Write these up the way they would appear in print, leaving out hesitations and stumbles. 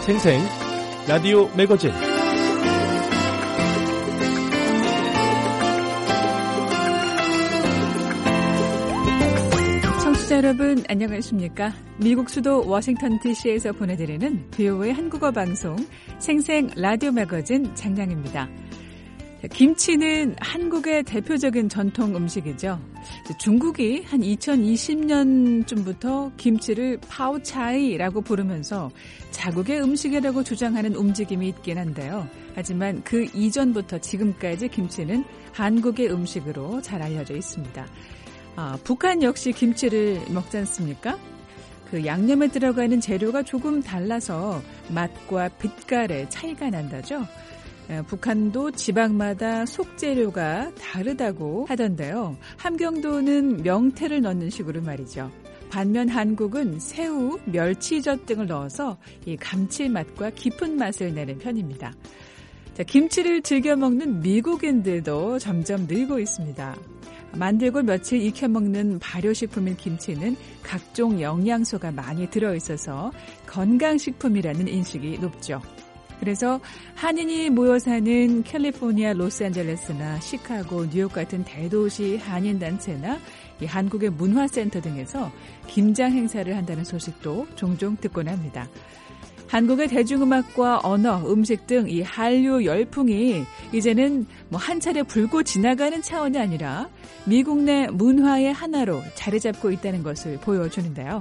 생생 라디오 매거진 청취자 여러분 안녕하십니까? 미국 수도 워싱턴 DC에서 보내드리는 VOA 한국어 방송 생생 라디오 매거진 장량입니다. 김치는 한국의 대표적인 전통 음식이죠. 중국이 한 2020년쯤부터 김치를 파오차이라고 부르면서 자국의 음식이라고 주장하는 움직임이 있긴 한데요. 하지만 그 이전부터 지금까지 김치는 한국의 음식으로 잘 알려져 있습니다. 북한 역시 김치를 먹지 않습니까? 그 양념에 들어가는 재료가 조금 달라서 맛과 빛깔의 차이가 난다죠. 북한도 지방마다 속재료가 다르다고 하던데요. 함경도는 명태를 넣는 식으로 말이죠. 반면 한국은 새우, 멸치젓 등을 넣어서 이 감칠맛과 깊은 맛을 내는 편입니다. 김치를 즐겨 먹는 미국인들도 점점 늘고 있습니다. 만들고 며칠 익혀 먹는 발효식품인 김치는 각종 영양소가 많이 들어있어서 건강식품이라는 인식이 높죠. 그래서 한인이 모여 사는 캘리포니아, 로스앤젤레스나 시카고, 뉴욕 같은 대도시 한인단체나 이 한국의 문화센터 등에서 김장 행사를 한다는 소식도 종종 듣곤 합니다. 한국의 대중음악과 언어, 음식 등 이 한류 열풍이 이제는 한 차례 불고 지나가는 차원이 아니라 미국 내 문화의 하나로 자리 잡고 있다는 것을 보여주는데요.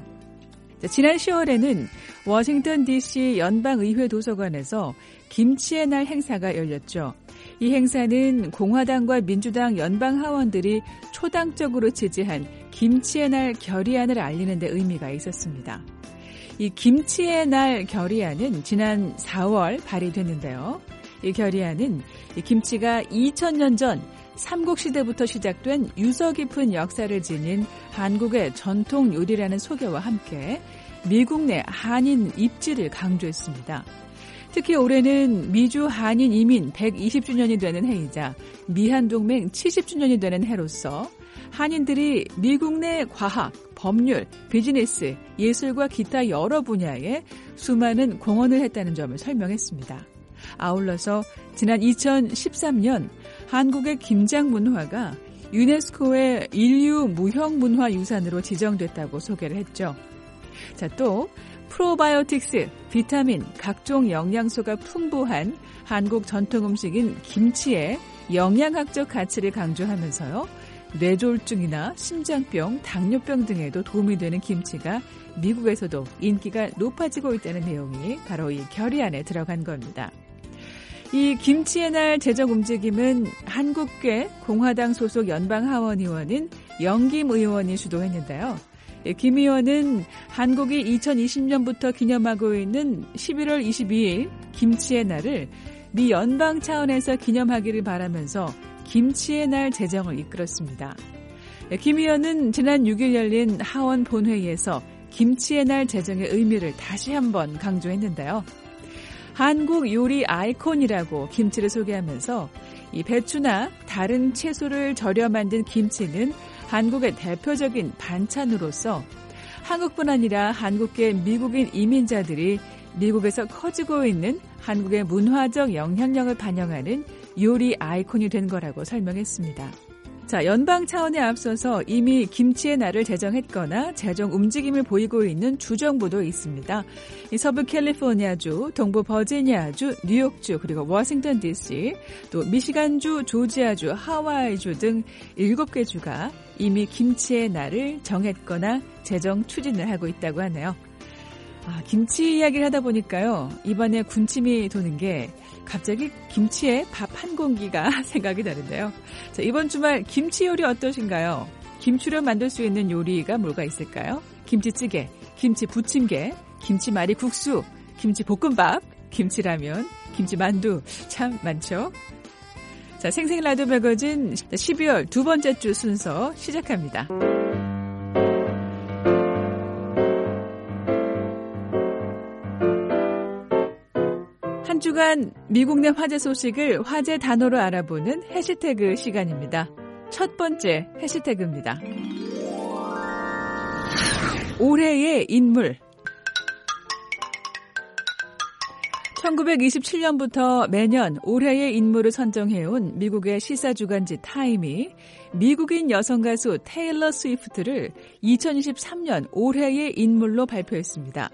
지난 10월에는 워싱턴 DC 연방의회 도서관에서 김치의 날 행사가 열렸죠. 이 행사는 공화당과 민주당 연방 하원들이 초당적으로 지지한 김치의 날 결의안을 알리는 데 의미가 있었습니다. 이 김치의 날 결의안은 지난 4월 발의됐는데요. 이 결의안은 이 김치가 2000년 전 삼국시대부터 시작된 유서 깊은 역사를 지닌 한국의 전통 요리라는 소개와 함께 미국 내 한인 입지를 강조했습니다. 특히 올해는 미주 한인 이민 120주년이 되는 해이자 미한동맹 70주년이 되는 해로서 한인들이 미국 내 과학, 법률, 비즈니스, 예술과 기타 여러 분야에 수많은 공헌을 했다는 점을 설명했습니다. 아울러서 지난 2013년 한국의 김장 문화가 유네스코의 인류 무형문화유산으로 지정됐다고 소개를 했죠. 자, 또 프로바이오틱스, 비타민, 각종 영양소가 풍부한 한국 전통 음식인 김치의 영양학적 가치를 강조하면서요. 뇌졸중이나 심장병, 당뇨병 등에도 도움이 되는 김치가 미국에서도 인기가 높아지고 있다는 내용이 바로 이 결의안에 들어간 겁니다. 이 김치의 날 제정 움직임은 한국계 공화당 소속 연방하원 의원인 영김 의원이 주도했는데요. 김 의원은 한국이 2020년부터 기념하고 있는 11월 22일 김치의 날을 미 연방 차원에서 기념하기를 바라면서 김치의 날 제정을 이끌었습니다. 김 의원은 지난 6일 열린 하원 본회의에서 김치의 날 제정의 의미를 다시 한번 강조했는데요. 한국 요리 아이콘이라고 김치를 소개하면서 이 배추나 다른 채소를 절여 만든 김치는 한국의 대표적인 반찬으로서 한국뿐 아니라 한국계 미국인 이민자들이 미국에서 커지고 있는 한국의 문화적 영향력을 반영하는 요리 아이콘이 된 거라고 설명했습니다. 자, 연방 차원에 앞서서 이미 김치의 날을 제정했거나 제정 움직임을 보이고 있는 주정부도 있습니다. 이 서부 캘리포니아주, 동부 버지니아주, 뉴욕주, 그리고 워싱턴 DC, 또 미시간주, 조지아주, 하와이주 등 7개 주가 이미 김치의 날을 정했거나 제정 추진을 하고 있다고 하네요. 김치 이야기를 하다 보니까요. 이번에 군침이 도는 게 갑자기 김치에 밥 한 공기가 생각이 나는데요. 자, 이번 주말 김치 요리 어떠신가요? 김치로 만들 수 있는 요리가 뭐가 있을까요? 김치찌개, 김치 부침개, 김치말이 국수, 김치 볶음밥, 김치라면, 김치만두 참 많죠? 자, 생생 라디오 매거진 12월 두 번째 주 순서 시작합니다. 한 주간 미국 내 화제 소식을 화제 단어로 알아보는 해시태그 시간입니다. 첫 번째 해시태그입니다. 올해의 인물. 1927년부터 매년 올해의 인물을 선정해온 미국의 시사주간지 타임이 미국인 여성 가수 테일러 스위프트를 2023년 올해의 인물로 발표했습니다.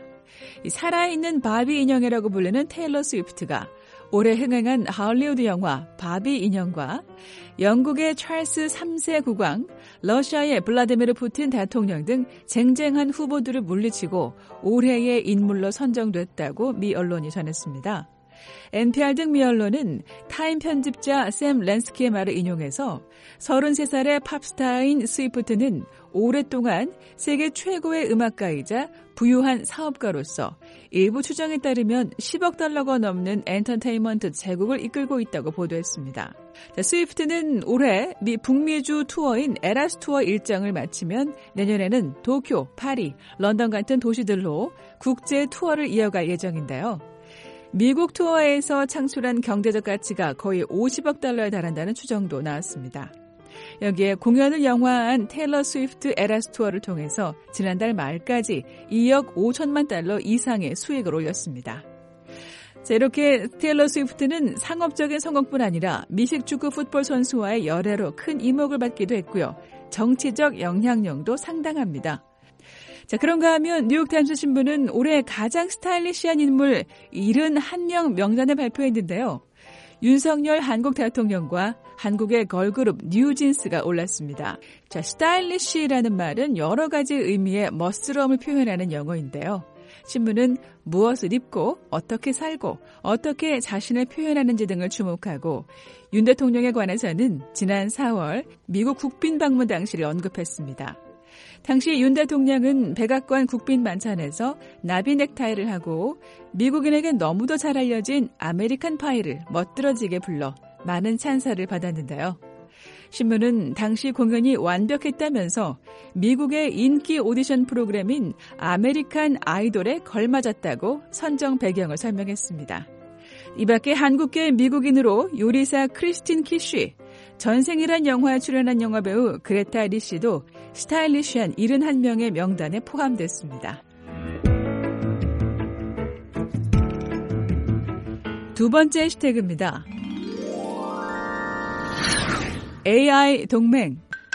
살아있는 바비 인형이라고 불리는 테일러 스위프트가 올해 흥행한 할리우드 영화 바비 인형과 영국의 찰스 3세 국왕, 러시아의 블라디미르 푸틴 대통령 등 쟁쟁한 후보들을 물리치고 올해의 인물로 선정됐다고 미 언론이 전했습니다. NPR 등 미 언론은 타임 편집자 샘 랜스키의 말을 인용해서 33살의 팝스타인 스위프트는 오랫동안 세계 최고의 음악가이자 부유한 사업가로서 일부 추정에 따르면 10억 달러가 넘는 엔터테인먼트 제국을 이끌고 있다고 보도했습니다. 스위프트는 올해 미 북미주 투어인 에라스 투어 일정을 마치면 내년에는 도쿄, 파리, 런던 같은 도시들로 국제 투어를 이어갈 예정인데요. 미국 투어에서 창출한 경제적 가치가 거의 50억 달러에 달한다는 추정도 나왔습니다. 여기에 공연을 영화화한 테일러 스위프트 에라스 투어를 통해서 지난달 말까지 2억 5천만 달러 이상의 수익을 올렸습니다. 자, 이렇게 테일러 스위프트는 상업적인 성공뿐 아니라 미식 축구 풋볼 선수와의 열애로 큰 이목을 받기도 했고요. 정치적 영향력도 상당합니다. 자, 그런가 하면 뉴욕타임스 신문은 올해 가장 스타일리시한 인물 71명 명단을 발표했는데요. 윤석열 한국 대통령과 한국의 걸그룹 뉴진스가 올랐습니다. 자, 스타일리시라는 말은 여러 가지 의미의 멋스러움을 표현하는 영어인데요. 신문은 무엇을 입고 어떻게 살고 어떻게 자신을 표현하는지 등을 주목하고 윤 대통령에 관해서는 지난 4월 미국 국빈 방문 당시를 언급했습니다. 당시 윤 대통령은 백악관 국빈 만찬에서 나비 넥타이를 하고 미국인에게 너무도 잘 알려진 아메리칸 파이를 멋들어지게 불러 많은 찬사를 받았는데요. 신문은 당시 공연이 완벽했다면서 미국의 인기 오디션 프로그램인 아메리칸 아이돌에 걸맞았다고 선정 배경을 설명했습니다. 이 밖에 한국계 미국인으로 요리사 크리스틴 키쉬, 전생이란 영화에 출연한 영화배우 그레타 리 씨도 스타일리시한 71명의 명단에 포함됐습니다. 두 번째 해시태그입니다. AI 동맹.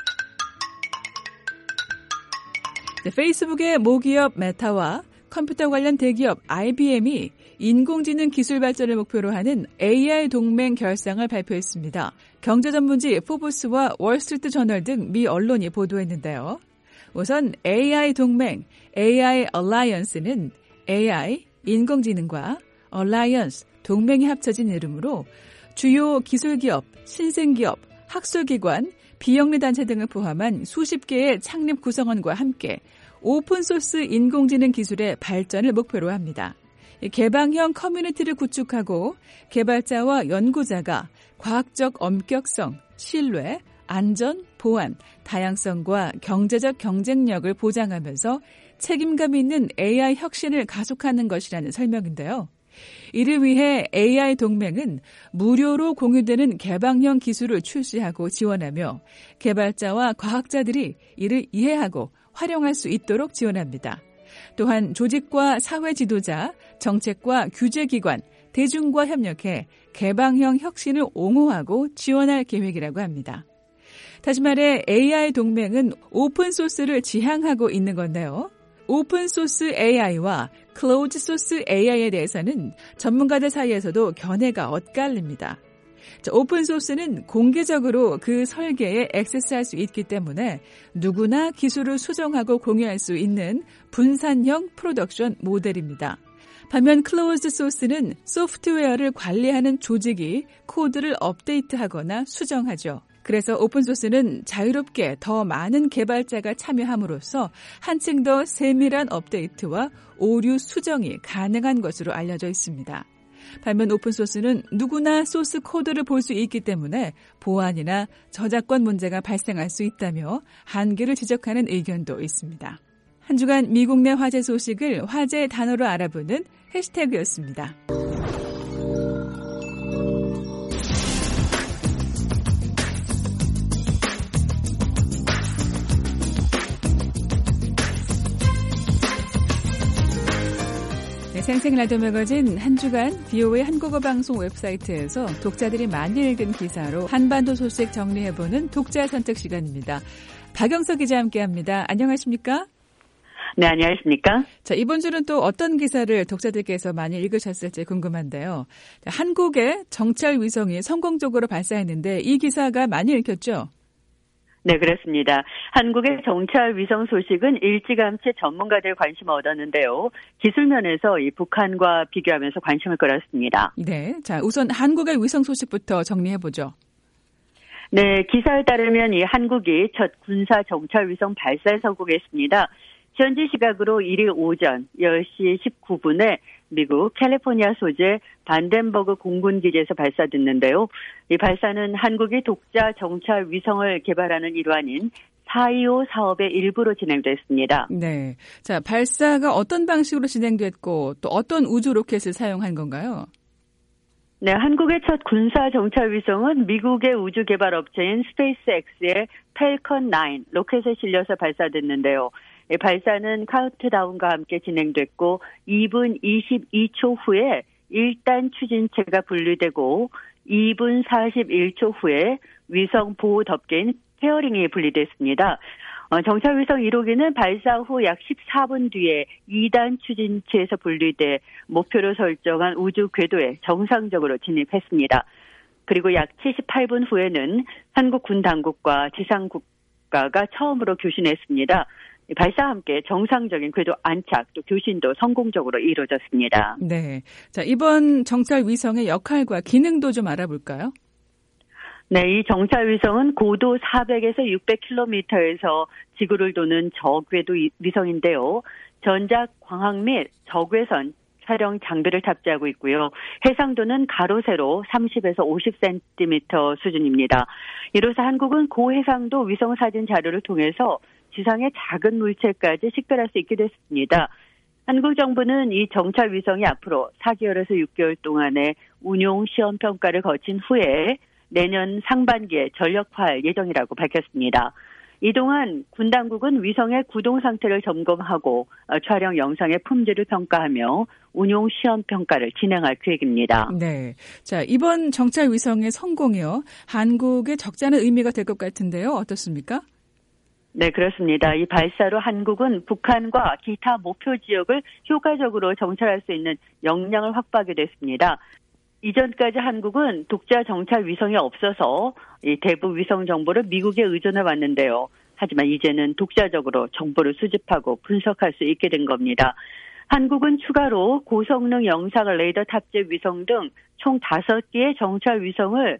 페이스북의 모기업 메타와 컴퓨터 관련 대기업 IBM이 인공지능 기술 발전을 목표로 하는 AI 동맹 결성을 발표했습니다. 경제전문지 포브스와 월스트리트 저널 등 미 언론이 보도했는데요. 우선 AI 동맹, AI Alliance는 AI, 인공지능과 Alliance, 동맹이 합쳐진 이름으로 주요 기술기업, 신생기업, 학술기관, 비영리단체 등을 포함한 수십 개의 창립 구성원과 함께 오픈소스 인공지능 기술의 발전을 목표로 합니다. 개방형 커뮤니티를 구축하고 개발자와 연구자가 과학적 엄격성, 신뢰, 안전, 보안, 다양성과 경제적 경쟁력을 보장하면서 책임감 있는 AI 혁신을 가속하는 것이라는 설명인데요. 이를 위해 AI 동맹은 무료로 공유되는 개방형 기술을 출시하고 지원하며 개발자와 과학자들이 이를 이해하고 활용할 수 있도록 지원합니다. 또한 조직과 사회 지도자, 정책과 규제기관, 대중과 협력해 개방형 혁신을 옹호하고 지원할 계획이라고 합니다. 다시 말해 AI 동맹은 오픈소스를 지향하고 있는 건데요. 오픈소스 AI와 클로즈소스 AI에 대해서는 전문가들 사이에서도 견해가 엇갈립니다. 오픈소스는 공개적으로 그 설계에 액세스할 수 있기 때문에 누구나 기술을 수정하고 공유할 수 있는 분산형 프로덕션 모델입니다. 반면 클로즈드 소스는 소프트웨어를 관리하는 조직이 코드를 업데이트하거나 수정하죠. 그래서 오픈소스는 자유롭게 더 많은 개발자가 참여함으로써 한층 더 세밀한 업데이트와 오류 수정이 가능한 것으로 알려져 있습니다. 반면 오픈소스는 누구나 소스 코드를 볼 수 있기 때문에 보안이나 저작권 문제가 발생할 수 있다며 한계를 지적하는 의견도 있습니다. 한 주간 미국 내 화제 소식을 화제 단어로 알아보는 해시태그였습니다. 생생 라디오 매거진 한 주간 BOA 한국어 방송 웹사이트에서 독자들이 많이 읽은 기사로 한반도 소식 정리해보는 독자 선택 시간입니다. 박영석 기자 함께합니다. 안녕하십니까? 네, 안녕하십니까? 자, 이번 주는 또 어떤 기사를 독자들께서 많이 읽으셨을지 궁금한데요. 한국의 정찰 위성이 성공적으로 발사했는데 이 기사가 많이 읽혔죠? 네, 그렇습니다. 한국의 정찰 위성 소식은 일찌감치 전문가들 관심을 얻었는데요. 기술 면에서 이 북한과 비교하면서 관심을 끌었습니다. 네, 자, 우선 한국의 위성 소식부터 정리해보죠. 네, 기사에 따르면 이 한국이 첫 군사 정찰 위성 발사에 성공했습니다. 현지 시각으로 1일 오전 10시 19분에 미국 캘리포니아 소재 반덴버그 공군기지에서 발사됐는데요. 이 발사는 한국이 독자 정찰 위성을 개발하는 일환인 425 사업의 일부로 진행됐습니다. 네, 자, 발사가 어떤 방식으로 진행됐고 또 어떤 우주 로켓을 사용한 건가요? 네, 한국의 첫 군사 정찰 위성은 미국의 우주 개발 업체인 스페이스X의 펠컨 9 로켓에 실려서 발사됐는데요. 발사는 카운트다운과 함께 진행됐고 2분 22초 후에 1단 추진체가 분리되고 2분 41초 후에 위성 보호 덮개인 페어링이 분리됐습니다. 정찰 위성 1호기는 발사 후 약 14분 뒤에 2단 추진체에서 분리돼 목표로 설정한 우주 궤도에 정상적으로 진입했습니다. 그리고 약 78분 후에는 한국 군 당국과 지상 국가가 처음으로 교신했습니다. 발사와 함께 정상적인 궤도 안착 또 교신도 성공적으로 이루어졌습니다. 네, 자, 이번 정찰 위성의 역할과 기능도 좀 알아볼까요? 네, 이 정찰 위성은 고도 400에서 600km에서 지구를 도는 저궤도 위성인데요. 전작 광학 및 적외선 촬영 장비를 탑재하고 있고요. 해상도는 가로 세로 30에서 50cm 수준입니다. 이로써 한국은 고해상도 위성 사진 자료를 통해서 지상의 작은 물체까지 식별할 수 있게 됐습니다. 한국 정부는 이 정찰 위성이 앞으로 4개월에서 6개월 동안의 운용 시험 평가를 거친 후에 내년 상반기에 전력화할 예정이라고 밝혔습니다. 이동안 군 당국은 위성의 구동 상태를 점검하고 촬영 영상의 품질을 평가하며 운용 시험 평가를 진행할 계획입니다. 네, 자, 이번 정찰 위성의 성공이요, 한국의 적잖은 의미가 될 것 같은데요. 어떻습니까? 네, 그렇습니다. 이 발사로 한국은 북한과 기타 목표 지역을 효과적으로 정찰할 수 있는 역량을 확보하게 됐습니다. 이전까지 한국은 독자 정찰 위성이 없어서 이 대북 위성 정보를 미국에 의존해 왔는데요. 하지만 이제는 독자적으로 정보를 수집하고 분석할 수 있게 된 겁니다. 한국은 추가로 고성능 영상 레이더 탑재 위성 등 총 5개의 정찰 위성을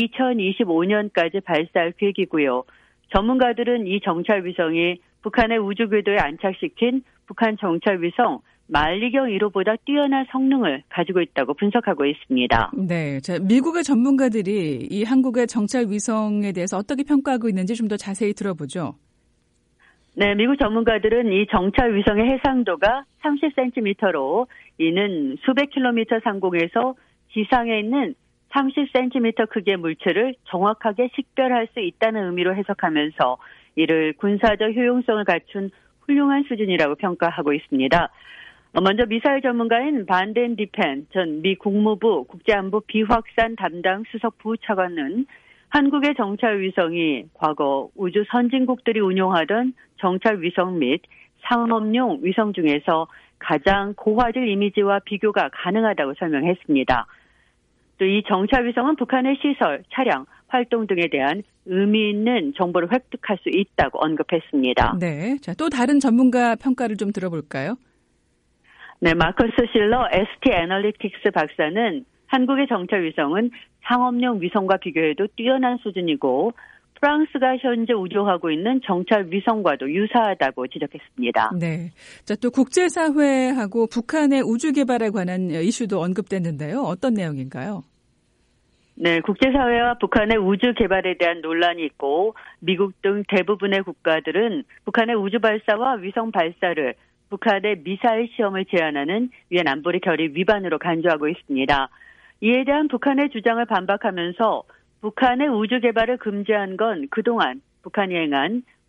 2025년까지 발사할 계획이고요. 전문가들은 이 정찰 위성이 북한의 우주 궤도에 안착시킨 북한 정찰 위성 만리경 1호보다 뛰어난 성능을 가지고 있다고 분석하고 있습니다. 네, 자, 미국의 전문가들이 이 한국의 정찰 위성에 대해서 어떻게 평가하고 있는지 좀 더 자세히 들어보죠. 네, 미국 전문가들은 이 정찰 위성의 해상도가 30cm로 이는 수백 킬로미터 상공에서 지상에 있는 30cm 크기의 물체를 정확하게 식별할 수 있다는 의미로 해석하면서 이를 군사적 효용성을 갖춘 훌륭한 수준이라고 평가하고 있습니다. 먼저 미사일 전문가인 반덴 디펜 전 미 국무부 국제안보 비확산 담당 수석 부차관은 한국의 정찰 위성이 과거 우주 선진국들이 운용하던 정찰 위성 및 상업용 위성 중에서 가장 고화질 이미지와 비교가 가능하다고 설명했습니다. 또 이 정찰 위성은 북한의 시설, 차량, 활동 등에 대한 의미 있는 정보를 획득할 수 있다고 언급했습니다. 네, 자, 또 다른 전문가 평가를 좀 들어볼까요? 네, 마커스 실러 ST 애널리틱스 박사는 한국의 정찰 위성은 상업용 위성과 비교해도 뛰어난 수준이고 프랑스가 현재 우주하고 있는 정찰 위성과도 유사하다고 지적했습니다. 네, 자, 또 국제사회하고 북한의 우주 개발에 관한 이슈도 언급됐는데요. 어떤 내용인가요? 네, 국제사회와 북한의 우주 개발에 대한 논란이 있고 미국 등 대부분의 국가들은 북한의 우주 발사와 위성 발사를 북한의 미사일 시험을 제한하는 유엔 안보리 결의 위반으로 간주하고 있습니다. 이에 대한 북한의 주장을 반박하면서 북한의 우주 개발을 금지한 건 그동안 북한이 행한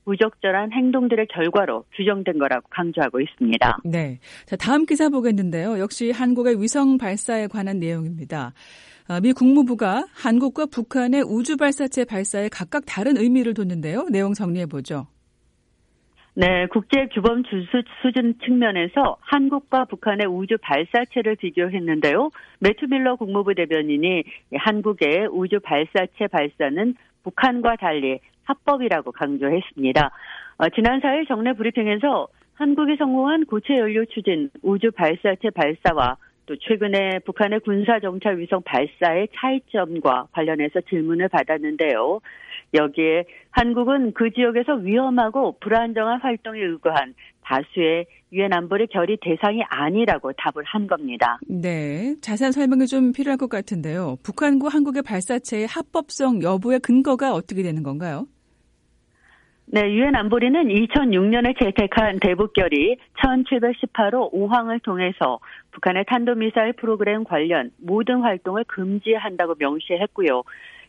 부적절한 행동들의 결과로 규정된 거라고 강조하고 있습니다. 네. 자, 다음 기사 보겠는데요. 역시 한국의 위성 발사에 관한 내용입니다. 미 국무부가 한국과 북한의 우주 발사체 발사에 각각 다른 의미를 뒀는데요. 내용 정리해보죠. 네, 국제 규범 수준 측면에서 한국과 북한의 우주 발사체를 비교했는데요. 매튜 밀러 국무부 대변인이 한국의 우주 발사체 발사는 북한과 달리 합법이라고 강조했습니다. 지난 4일 정례 브리핑에서 한국이 성공한 고체 연료 추진 우주 발사체 발사와 또 최근에 북한의 군사 정찰 위성 발사의 차이점과 관련해서 질문을 받았는데요. 여기에 한국은 그 지역에서 위험하고 불안정한 활동에 의거한 다수의 유엔 안보리 결의 대상이 아니라고 답을 한 겁니다. 네, 자세한 설명이 좀 필요할 것 같은데요. 북한과 한국의 발사체의 합법성 여부의 근거가 어떻게 되는 건가요? 네, 유엔 안보리는 2006년에 채택한 대북결의 1718호 5항을 통해서 북한의 탄도미사일 프로그램 관련 모든 활동을 금지한다고 명시했고요.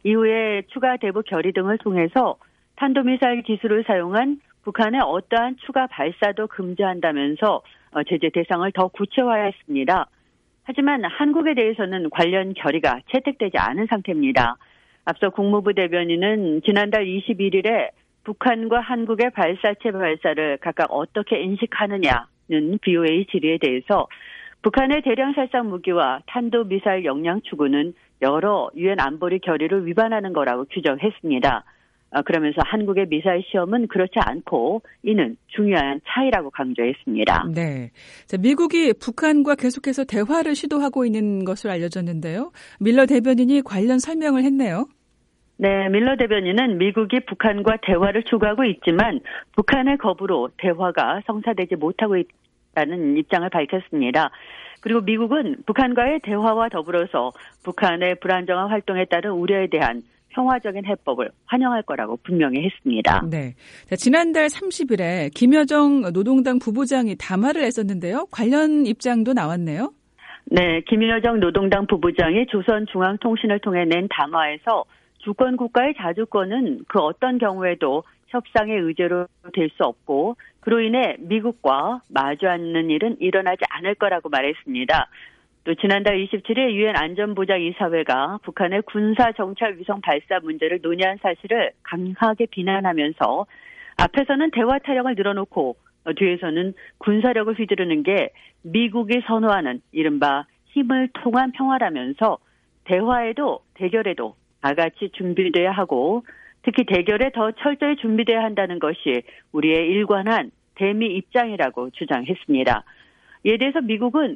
이후에 추가 대북 결의 등을 통해서 탄도미사일 기술을 사용한 북한의 어떠한 추가 발사도 금지한다면서 제재 대상을 더 구체화했습니다. 하지만 한국에 대해서는 관련 결의가 채택되지 않은 상태입니다. 앞서 국무부 대변인은 지난달 21일에 북한과 한국의 발사체 발사를 각각 어떻게 인식하느냐는 BOA 질의에 대해서 북한의 대량 살상 무기와 탄도미사일 역량 추구는 여러 유엔 안보리 결의를 위반하는 거라고 규정했습니다. 그러면서 한국의 미사일 시험은 그렇지 않고 이는 중요한 차이라고 강조했습니다. 네, 자, 미국이 북한과 계속해서 대화를 시도하고 있는 것으로 알려졌는데요. 밀러 대변인이 관련 설명을 했네요. 네, 밀러 대변인은 미국이 북한과 대화를 추구하고 있지만 북한의 거부로 대화가 성사되지 못하고 있다는 입장을 밝혔습니다. 그리고 미국은 북한과의 대화와 더불어서 북한의 불안정한 활동에 따른 우려에 대한 평화적인 해법을 환영할 거라고 분명히 했습니다. 네, 자, 지난달 30일에 김여정 노동당 부부장이 담화를 냈었는데요. 관련 입장도 나왔네요. 네, 김여정 노동당 부부장이 조선중앙통신을 통해 낸 담화에서 주권 국가의 자주권은 그 어떤 경우에도 협상의 의제로 될 수 없고 그로 인해 미국과 마주 앉는 일은 일어나지 않을 거라고 말했습니다. 또 지난달 27일 유엔 안전보장이사회가 북한의 군사 정찰 위성 발사 문제를 논의한 사실을 강하게 비난하면서 앞에서는 대화 타령을 늘어놓고 뒤에서는 군사력을 휘두르는 게 미국이 선호하는 이른바 힘을 통한 평화라면서 대화에도 대결에도 다 같이 준비돼야 하고 특히 대결에 더 철저히 준비돼야 한다는 것이 우리의 일관한 대미 입장이라고 주장했습니다. 이에 대해서 미국은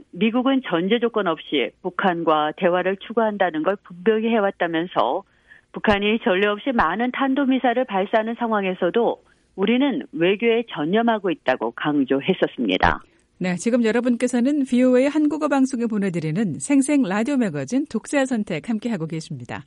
전제 조건 없이 북한과 대화를 추구한다는 걸 분명히 해왔다면서 북한이 전례 없이 많은 탄도미사일을 발사하는 상황에서도 우리는 외교에 전념하고 있다고 강조했었습니다. 네, 지금 여러분께서는 VOA 한국어 방송에 보내드리는 생생 라디오 매거진 독자 선택 함께하고 계십니다.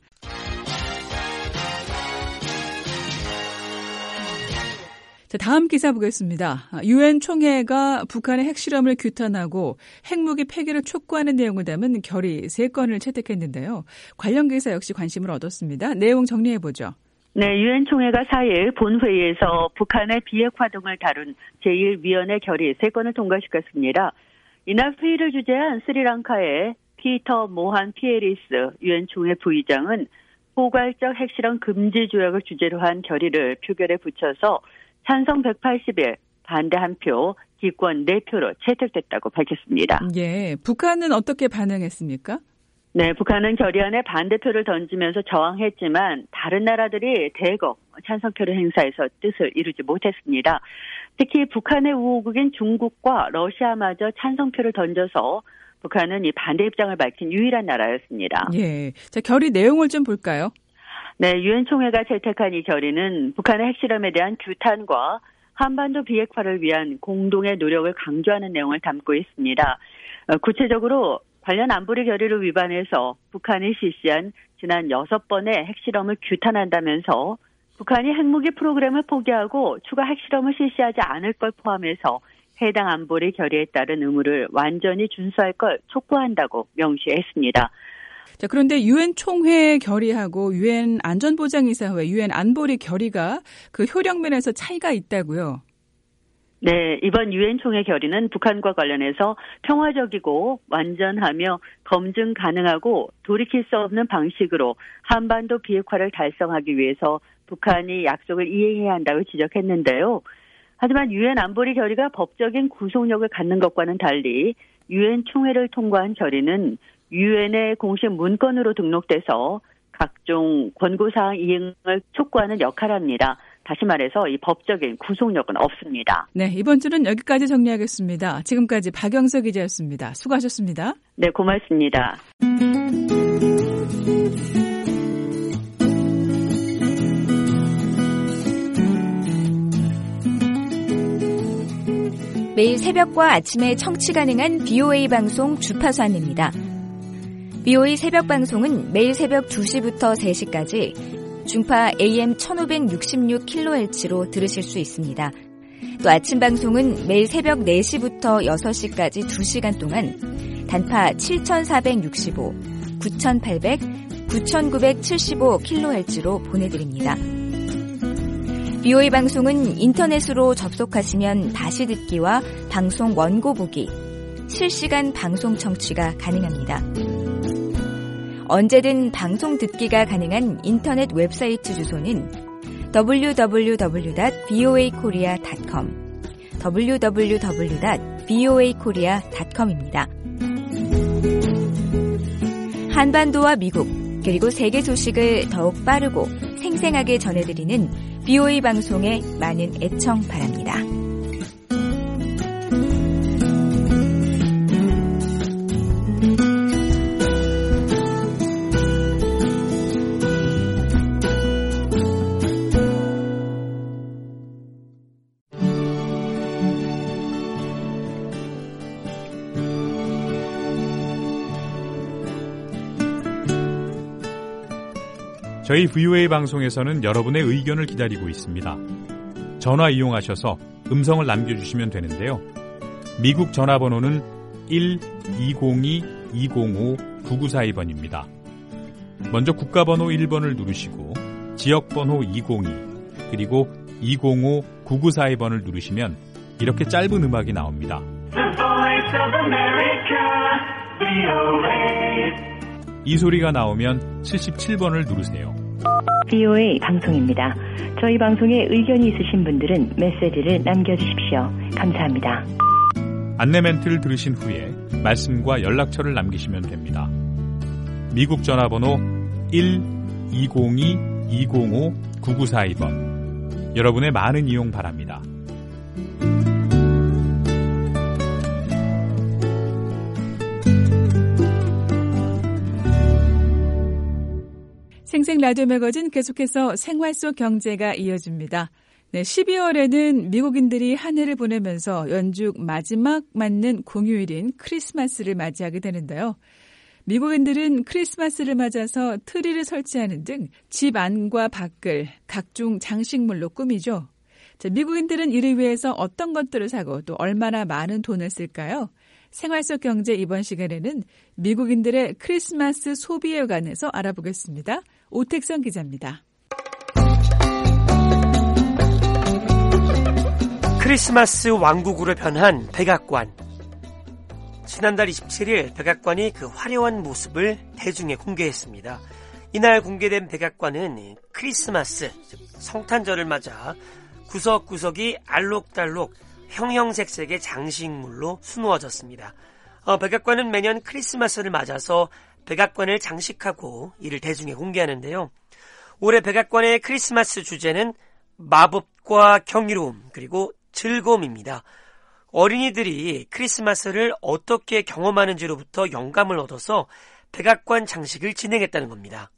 자, 다음 기사 보겠습니다. 유엔 총회가 북한의 핵실험을 규탄하고 핵무기 폐기를 촉구하는 내용을 담은 결의 3건을 채택했는데요. 관련 기사 역시 관심을 얻었습니다. 내용 정리해보죠. 네, 유엔 총회가 4일 본회의에서 북한의 비핵 활동을 다룬 제1위원회 결의 3건을 통과시켰습니다. 이날 회의를 주재한 스리랑카의 피터 모한 피에리스 유엔 총회 부의장은 포괄적 핵실험 금지 조약을 주제로 한 결의를 표결에 붙여서 찬성 180일, 반대 1표, 기권 4표로 채택됐다고 밝혔습니다. 예, 북한은 어떻게 반응했습니까? 네, 북한은 결의안에 반대표를 던지면서 저항했지만 다른 나라들이 대거 찬성표를 행사해서 뜻을 이루지 못했습니다. 특히 북한의 우호국인 중국과 러시아마저 찬성표를 던져서 북한은 이 반대 입장을 밝힌 유일한 나라였습니다. 예, 자, 결의 내용을 좀 볼까요? 네, 유엔 총회가 채택한 이 결의는 북한의 핵실험에 대한 규탄과 한반도 비핵화를 위한 공동의 노력을 강조하는 내용을 담고 있습니다. 구체적으로 관련 안보리 결의를 위반해서 북한이 실시한 지난 6번의 핵실험을 규탄한다면서 북한이 핵무기 프로그램을 포기하고 추가 핵실험을 실시하지 않을 걸 포함해서 해당 안보리 결의에 따른 의무를 완전히 준수할 걸 촉구한다고 명시했습니다. 자, 그런데 유엔 총회 결의하고 유엔 안전보장이사회, 유엔 안보리 결의가 그 효력 면에서 차이가 있다고요. 네, 이번 유엔 총회 결의는 북한과 관련해서 평화적이고 완전하며 검증 가능하고 돌이킬 수 없는 방식으로 한반도 비핵화를 달성하기 위해서 북한이 약속을 이행해야 한다고 지적했는데요. 하지만 유엔 안보리 결의가 법적인 구속력을 갖는 것과는 달리 유엔 총회를 통과한 결의는 유엔의 공식 문건으로 등록돼서 각종 권고사항 이행을 촉구하는 역할을 합니다. 다시 말해서 이 법적인 구속력은 없습니다. 네, 이번 주는 여기까지 정리하겠습니다. 지금까지 박영서 기자였습니다. 수고하셨습니다. 네, 고맙습니다. 매일 새벽과 아침에 청취 가능한 BOA 방송 주파수 안내입니다. BOA 새벽 방송은 매일 새벽 2시부터 3시까지 중파 AM 1566kHz로 들으실 수 있습니다. 또 아침 방송은 매일 새벽 4시부터 6시까지 2시간 동안 단파 7465, 9800, 9975kHz로 보내드립니다. BOA 방송은 인터넷으로 접속하시면 다시 듣기와 방송 원고 보기, 실시간 방송 청취가 가능합니다. 언제든 방송 듣기가 가능한 인터넷 웹사이트 주소는 www.boakorea.com, www.boakorea.com입니다. 한반도와 미국, 그리고 세계 소식을 더욱 빠르고 생생하게 전해드리는 BOA 방송에 많은 애청 바랍니다. 저희 VOA 방송에서는 여러분의 의견을 기다리고 있습니다. 전화 이용하셔서 음성을 남겨주시면 되는데요. 미국 전화번호는 1-202-205-9942번입니다. 먼저 국가번호 1번을 누르시고 지역번호 202 그리고 205-9942번을 누르시면 이렇게 짧은 음악이 나옵니다. 이 소리가 나오면 77번을 누르세요. BOA 방송입니다. 저희 방송에 의견이 있으신 분들은 메시지를 남겨주십시오. 감사합니다. 안내 멘트를 들으신 후에 말씀과 연락처를 남기시면 됩니다. 미국 전화번호 1-202-205-9942번. 여러분의 많은 이용 바랍니다. 생생 라디오 매거진 계속해서 생활 속 경제가 이어집니다. 네, 12월에는 미국인들이 한 해를 보내면서 연중 마지막 맞는 공휴일인 크리스마스를 맞이하게 되는데요. 미국인들은 크리스마스를 맞아서 트리를 설치하는 등 집 안과 밖을 각종 장식물로 꾸미죠. 자, 미국인들은 이를 위해서 어떤 것들을 사고 또 얼마나 많은 돈을 쓸까요? 생활 속 경제 이번 시간에는 미국인들의 크리스마스 소비에 관해서 알아보겠습니다. 오택선 기자입니다. 크리스마스 왕국으로 변한 백악관. 지난달 27일 백악관이 그 화려한 모습을 대중에 공개했습니다. 이날 공개된 백악관은 크리스마스, 즉 성탄절을 맞아 구석구석이 알록달록 형형색색의 장식물로 수놓아졌습니다. 백악관은 매년 크리스마스를 맞아서 백악관을 장식하고 이를 대중에 공개하는데요. 올해 백악관의 크리스마스 주제는 마법과 경이로움 그리고 즐거움입니다. 어린이들이 크리스마스를 어떻게 경험하는지로부터 영감을 얻어서 백악관 장식을 진행했다는 겁니다.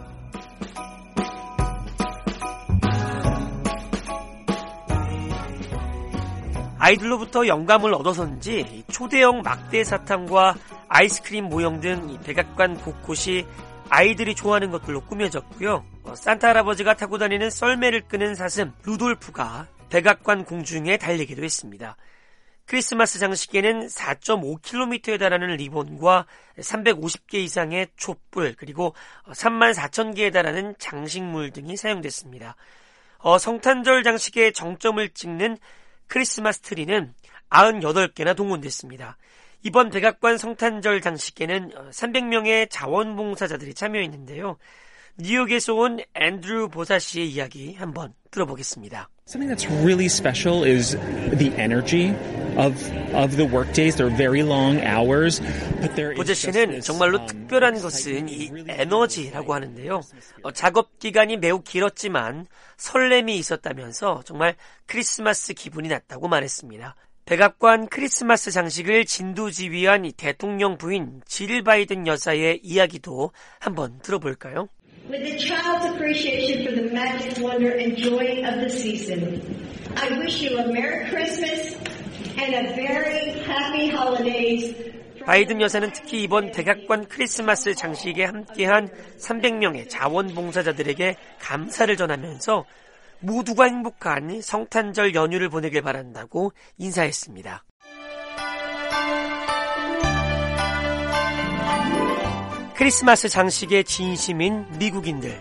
아이들로부터 영감을 얻어서인지 초대형 막대 사탕과 아이스크림 모형 등 백악관 곳곳이 아이들이 좋아하는 것들로 꾸며졌고요. 산타 할아버지가 타고 다니는 썰매를 끄는 사슴 루돌프가 백악관 공중에 달리기도 했습니다. 크리스마스 장식에는 4.5km에 달하는 리본과 350개 이상의 촛불 그리고 34,000개에 달하는 장식물 등이 사용됐습니다. 성탄절 장식의 정점을 찍는 크리스마스 트리는 98개나 동원됐습니다. 이번 백악관 성탄절 장식에는 300명의 자원봉사자들이 참여했는데요. 뉴욕에서 온 앤드루 보사 씨의 이야기 한번 들어보겠습니다. Something that's really special is the energy of the workdays. They're very long hours, but there is 보제 씨는 정말로 특별한 것은 이 에너지라고 하는데요. 작업 기간이 매우 길었지만 설렘이 있었다면서 정말 크리스마스 기분이 났다고 말했습니다. 백악관 크리스마스 장식을 진두지휘한 이 대통령 부인 질 바이든 여사의 이야기도 한번 들어볼까요? With a child's appreciation for the magic, wonder, and joy of the season, I wish you a Merry Christmas and a very happy holidays. 바이든 여사는 특히 이번 백악관 크리스마스 장식에 함께한 300명의 자원봉사자들에게 감사를 전하면서 모두가 행복한 성탄절 연휴를 보내길 바란다고 인사했습니다. 크리스마스 장식의 진심인 미국인들.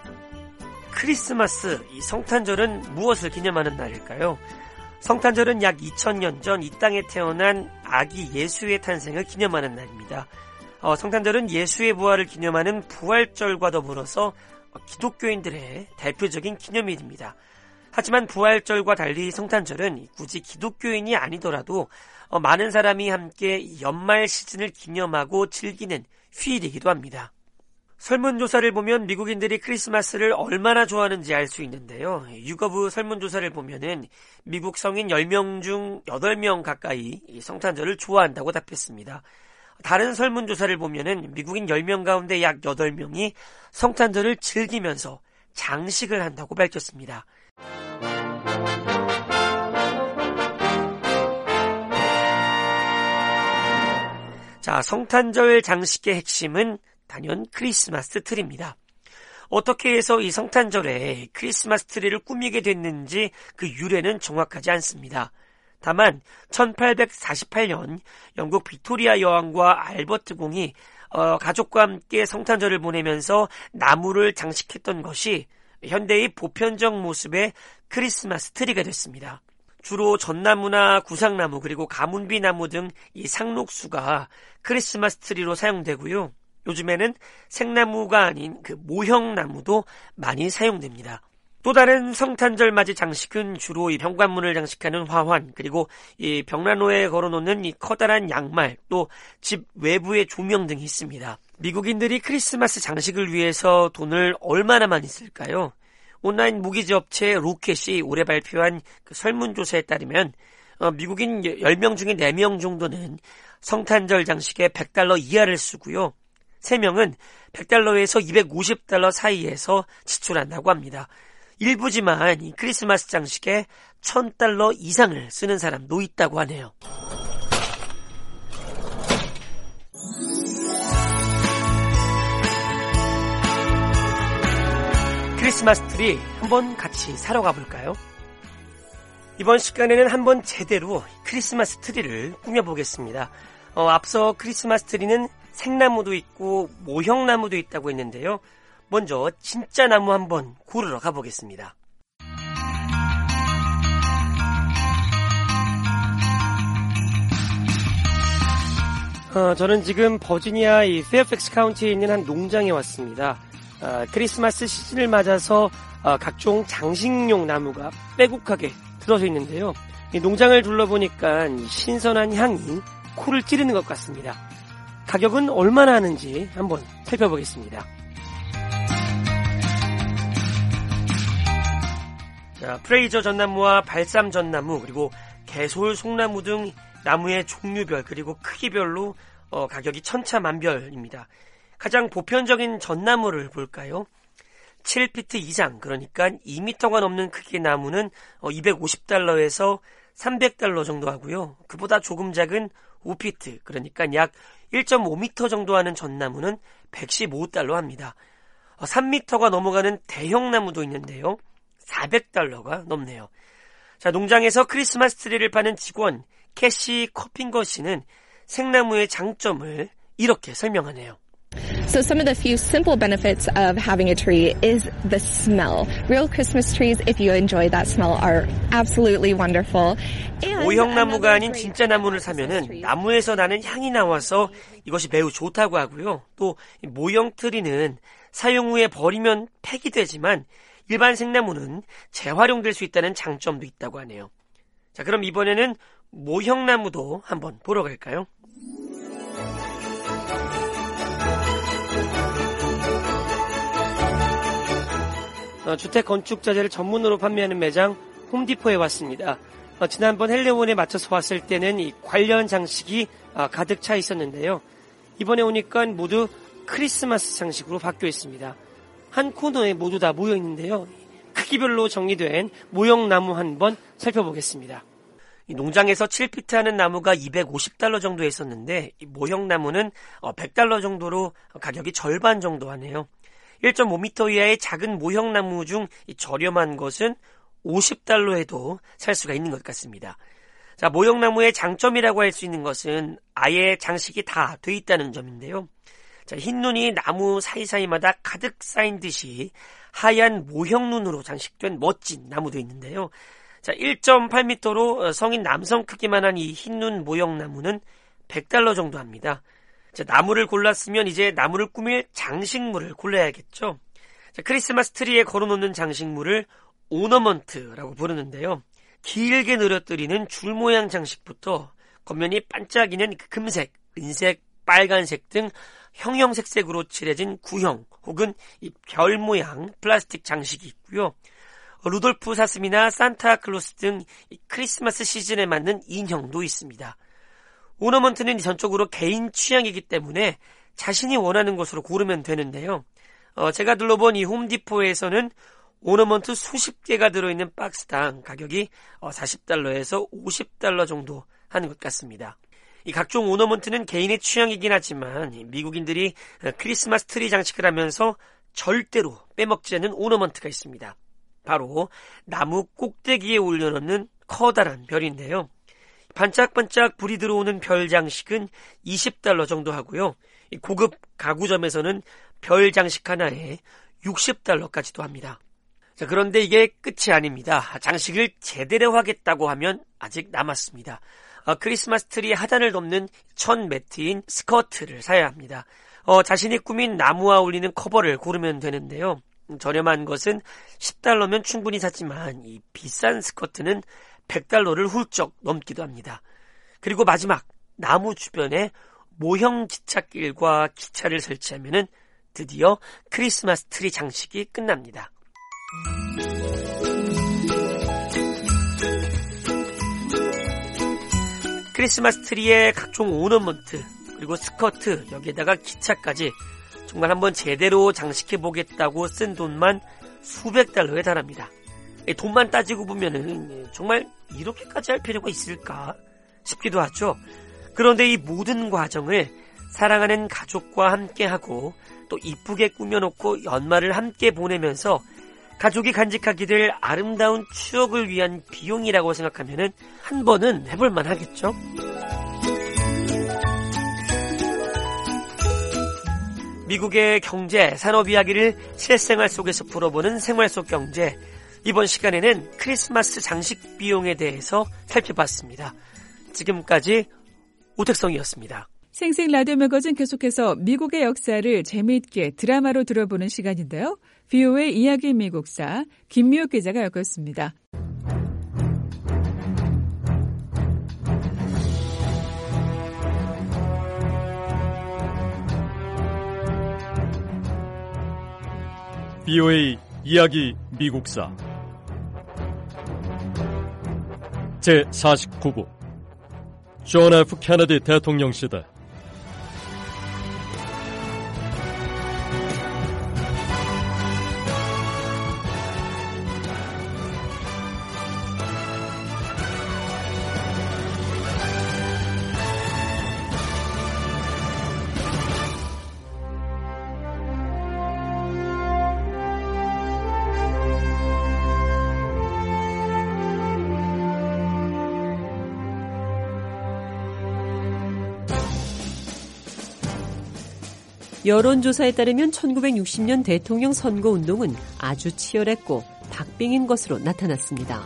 크리스마스, 이 성탄절은 무엇을 기념하는 날일까요? 성탄절은 약 2000년 전 이 땅에 태어난 아기 예수의 탄생을 기념하는 날입니다. 성탄절은 예수의 부활을 기념하는 부활절과 더불어서 기독교인들의 대표적인 기념일입니다. 하지만 부활절과 달리 성탄절은 굳이 기독교인이 아니더라도 많은 사람이 함께 연말 시즌을 기념하고 즐기는 휴일이기도 합니다. 설문조사를 보면 미국인들이 크리스마스를 얼마나 좋아하는지 알 수 있는데요. 유거브 설문조사를 보면은 미국 성인 10명 중 8명 가까이 성탄절을 좋아한다고 답했습니다. 다른 설문조사를 보면은 미국인 10명 가운데 약 8명이 성탄절을 즐기면서 장식을 한다고 밝혔습니다. 자, 성탄절 장식의 핵심은 단연 크리스마스 트리입니다. 어떻게 해서 이 성탄절에 크리스마스 트리를 꾸미게 됐는지 그 유래는 정확하지 않습니다. 다만 1848년 영국 빅토리아 여왕과 알버트 공이 가족과 함께 성탄절을 보내면서 나무를 장식했던 것이 현대의 보편적 모습의 크리스마스 트리가 됐습니다. 주로 전나무나 구상나무 그리고 가문비나무 등 이 상록수가 크리스마스 트리로 사용되고요. 요즘에는 생나무가 아닌 그 모형나무도 많이 사용됩니다. 또 다른 성탄절 맞이 장식은 주로 이 현관문을 장식하는 화환 그리고 이 벽난로에 걸어놓는 이 커다란 양말 또 집 외부의 조명 등이 있습니다. 미국인들이 크리스마스 장식을 위해서 돈을 얼마나 많이 쓸까요? 온라인 무기지 업체 로켓이 올해 발표한 그 설문조사에 따르면 미국인 10명 중에 4명 정도는 성탄절 장식에 $100 이하를 쓰고요. 3명은 $100에서 $250 사이에서 지출한다고 합니다. 일부지만 이 크리스마스 장식에 $1000 이상을 쓰는 사람도 있다고 하네요. 크리스마스 트리 한번 같이 사러 가볼까요? 이번 시간에는 한번 제대로 크리스마스 트리를 꾸며보겠습니다. 앞서 크리스마스 트리는 생나무도 있고 모형나무도 있다고 했는데요. 먼저 진짜 나무 한번 고르러 가보겠습니다. 저는 지금 버지니아 이 페어팩스 카운티에 있는 한 농장에 왔습니다. 크리스마스 시즌을 맞아서 각종 장식용 나무가 빼곡하게 들어서 있는데요. 이 농장을 둘러보니까 신선한 향이 코를 찌르는 것 같습니다. 가격은 얼마나 하는지 한번 살펴보겠습니다. 자, 프레이저 전나무와 발삼 전나무 그리고 개솔 송나무 등 나무의 종류별 그리고 크기별로 가격이 천차만별입니다. 가장 보편적인 전나무를 볼까요? 7피트 이상, 그러니까 2m가 넘는 크기의 나무는 $250에서 $300 정도 하고요. 그보다 조금 작은 5피트, 그러니까 약 1.5m 정도 하는 전나무는 $115 합니다. 3m가 넘어가는 대형 나무도 있는데요. $400가 넘네요. 자, 농장에서 크리스마스 트리를 파는 직원 캐시 코핑거 씨는 생나무의 장점을 이렇게 설명하네요. So some of the few simple benefits of having a tree is the smell. Real Christmas trees, if you enjoy that smell, are absolutely wonderful. 모형나무가 아닌 진짜 나무를 사면은 나무에서 나는 향이 나와서 이것이 매우 좋다고 하고요. 또 모형 트리는 사용 후에 버리면 폐기되지만 일반 생나무는 재활용될 수 있다는 장점도 있다고 하네요. 자, 그럼 이번에는 모형나무도 한번 보러 갈까요? 주택 건축 자재를 전문으로 판매하는 매장 홈디포에 왔습니다. 지난번 헬레원에 맞춰서 왔을 때는 이 관련 장식이 가득 차 있었는데요. 이번에 오니까 모두 크리스마스 장식으로 바뀌어 있습니다. 한 코너에 모두 다 모여 있는데요. 크기별로 정리된 모형나무 한번 살펴보겠습니다. 이 농장에서 7피트 하는 나무가 $250 정도에 있었는데 이 모형나무는 $100 정도로 가격이 절반 정도 하네요. 1.5m 이하의 작은 모형나무 중 저렴한 것은 $50에도 살 수가 있는 것 같습니다. 자, 모형나무의 장점이라고 할 수 있는 것은 아예 장식이 다 돼 있다는 점인데요. 자, 흰 눈이 나무 사이사이마다 가득 쌓인 듯이 하얀 모형 눈으로 장식된 멋진 나무도 있는데요. 자, 1.8m로 성인 남성 크기만한 이 흰눈 모형나무는 $100 정도 합니다. 자, 나무를 골랐으면 이제 나무를 꾸밀 장식물을 골라야겠죠. 자, 크리스마스 트리에 걸어놓는 장식물을 오너먼트라고 부르는데요. 길게 늘어뜨리는 줄 모양 장식부터 겉면이 반짝이는 금색, 은색, 빨간색 등 형형색색으로 칠해진 구형 혹은 이 별 모양 플라스틱 장식이 있고요. 루돌프 사슴이나 산타클로스 등 크리스마스 시즌에 맞는 인형도 있습니다. 오너먼트는 전적으로 개인 취향이기 때문에 자신이 원하는 것으로 고르면 되는데요. 제가 둘러본 이 홈디포에서는 오너먼트 수십 개가 들어있는 박스당 가격이 $40에서 $50 정도 하는 것 같습니다. 이 각종 오너먼트는 개인의 취향이긴 하지만 미국인들이 크리스마스 트리 장식을 하면서 절대로 빼먹지 않는 오너먼트가 있습니다. 바로 나무 꼭대기에 올려놓는 커다란 별인데요. 반짝반짝 불이 들어오는 별 장식은 $20 정도 하고요. 고급 가구점에서는 별 장식 하나에 $60까지도 합니다. 자, 그런데 이게 끝이 아닙니다. 장식을 제대로 하겠다고 하면 아직 남았습니다. 크리스마스 트리 하단을 덮는 천 매트인 스커트를 사야 합니다. 자신이 꾸민 나무와 어울리는 커버를 고르면 되는데요. 저렴한 것은 $10면 충분히 샀지만 이 비싼 스커트는 $100를 훌쩍 넘기도 합니다. 그리고 마지막 나무 주변에 모형 기찻길과 기차를 설치하면은 드디어 크리스마스 트리 장식이 끝납니다. 크리스마스 트리에 각종 오너먼트 그리고 스커트 여기에다가 기차까지 정말 한번 제대로 장식해보겠다고 쓴 돈만 수백 달러에 달합니다. 돈만 따지고 보면은 정말 이렇게까지 할 필요가 있을까 싶기도 하죠. 그런데 이 모든 과정을 사랑하는 가족과 함께하고 또 이쁘게 꾸며놓고 연말을 함께 보내면서 가족이 간직하게 될 아름다운 추억을 위한 비용이라고 생각하면은 한 번은 해볼만 하겠죠. 미국의 경제, 산업 이야기를 실생활 속에서 풀어보는 생활 속 경제. 이번 시간에는 크리스마스 장식 비용에 대해서 살펴봤습니다. 지금까지 오택성이었습니다. 생생 라디오 매거진 계속해서 미국의 역사를 재미있게 드라마로 들어보는 시간인데요. VOA 이야기 미국사 김미옥 기자가 엮었습니다. VOA 이야기 미국사 제49부 존 F 케네디 대통령 시대 여론조사에 따르면 1960년 대통령 선거운동은 아주 치열했고 박빙인 것으로 나타났습니다.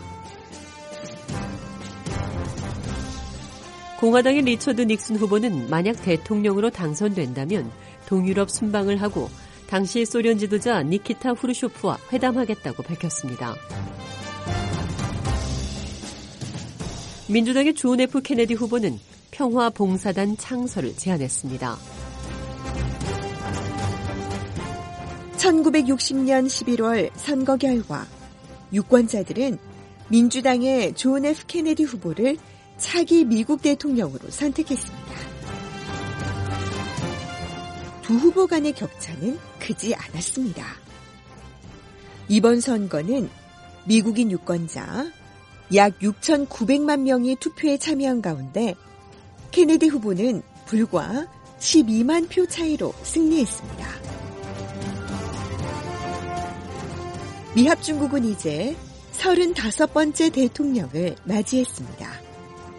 공화당의 리처드 닉슨 후보는 만약 대통령으로 당선된다면 동유럽 순방을 하고 당시 소련 지도자 니키타 후르쇼프와 회담하겠다고 밝혔습니다. 민주당의 존 F 케네디 후보는 평화봉사단 창설을 제안했습니다. 1960년 11월 선거 결과 유권자들은 민주당의 존 F 케네디 후보를 차기 미국 대통령으로 선택했습니다. 두 후보 간의 격차는 크지 않았습니다. 이번 선거는 미국인 유권자 약 6,900만 명이 투표에 참여한 가운데 케네디 후보는 불과 12만 표 차이로 승리했습니다. 미합중국은 이제 35번째 대통령을 맞이했습니다.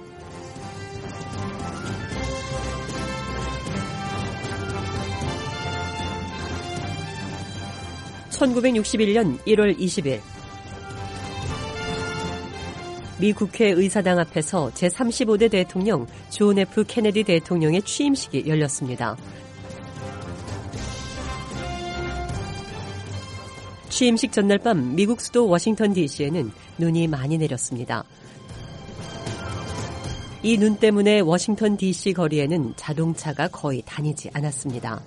1961년 1월 20일 미 국회 의사당 앞에서 제35대 대통령 존 F 케네디 대통령의 취임식이 열렸습니다. 취임식 전날 밤 미국 수도 워싱턴 DC에는 눈이 많이 내렸습니다. 이 눈 때문에 워싱턴 DC 거리에는 자동차가 거의 다니지 않았습니다.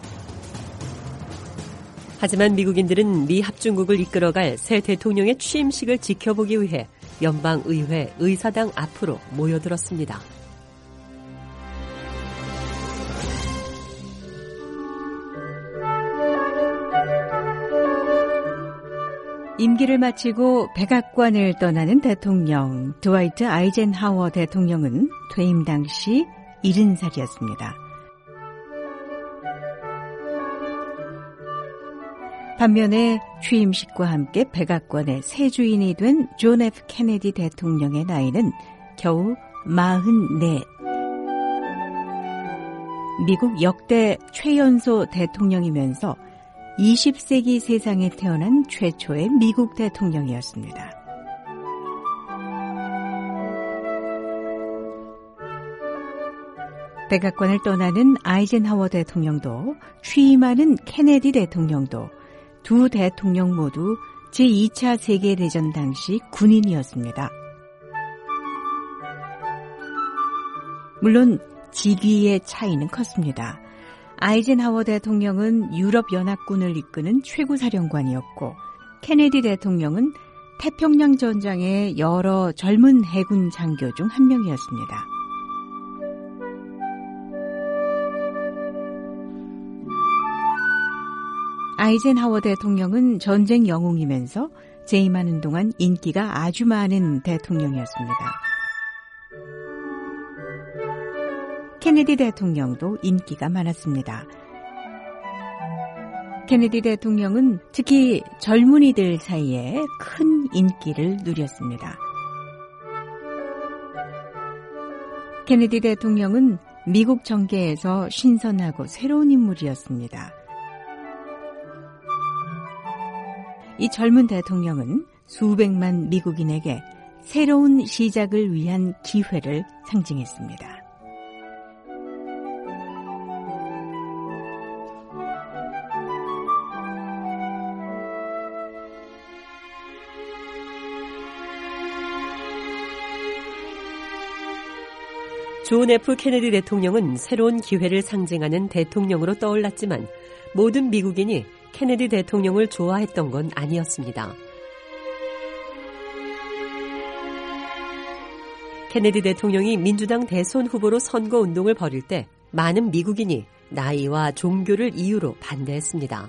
하지만 미국인들은 미 합중국을 이끌어갈 새 대통령의 취임식을 지켜보기 위해 연방의회 의사당 앞으로 모여들었습니다. 임기를 마치고 백악관을 떠나는 대통령 드와이트 아이젠하워 대통령은 퇴임 당시 70살이었습니다. 반면에 취임식과 함께 백악관의 새 주인이 된 존 F 케네디 대통령의 나이는 겨우 44. 미국 역대 최연소 대통령이면서 20세기 세상에 태어난 최초의 미국 대통령이었습니다. 백악관을 떠나는 아이젠하워 대통령도 취임하는 케네디 대통령도 두 대통령 모두 제2차 세계대전 당시 군인이었습니다. 물론 직위의 차이는 컸습니다. 아이젠하워 대통령은 유럽연합군을 이끄는 최고사령관이었고 케네디 대통령은 태평양 전장의 여러 젊은 해군 장교 중 한 명이었습니다. 아이젠하워 대통령은 전쟁 영웅이면서 재임하는 동안 인기가 아주 많은 대통령이었습니다. 케네디 대통령도 인기가 많았습니다. 케네디 대통령은 특히 젊은이들 사이에 큰 인기를 누렸습니다. 케네디 대통령은 미국 정계에서 신선하고 새로운 인물이었습니다. 이 젊은 대통령은 수백만 미국인에게 새로운 시작을 위한 기회를 상징했습니다. 존 F 케네디 대통령은 새로운 기회를 상징하는 대통령으로 떠올랐지만 모든 미국인이 케네디 대통령을 좋아했던 건 아니었습니다. 케네디 대통령이 민주당 대선 후보로 선거운동을 벌일 때 많은 미국인이 나이와 종교를 이유로 반대했습니다.